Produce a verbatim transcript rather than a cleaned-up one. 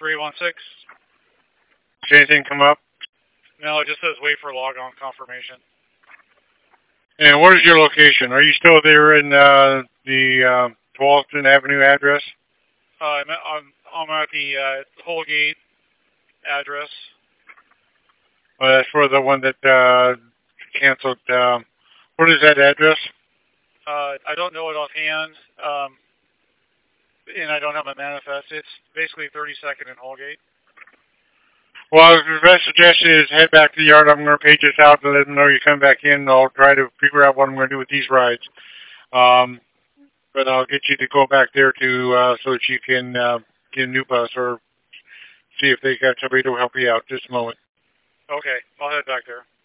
three one six. Does anything come up? No, it just says wait for logon confirmation. And what is your location? Are you still there in uh, the uh, Tualatin Avenue address? Uh, I'm, at, I'm, I'm at the uh, Holgate address. Well, that's for the one that uh, canceled. Uh, what is that address? Uh, I don't know it offhand, um, and I don't have my manifest. It's basically thirty-second in Holgate. Well, the best suggestion is head back to the yard. I'm going to page this out to let them know you come back in. I'll try to figure out what I'm going to do with these rides. Um, but I'll get you to go back there to uh, so that you can uh, get a new bus or see if they got somebody to help you out. Just a moment. Okay, I'll head back there.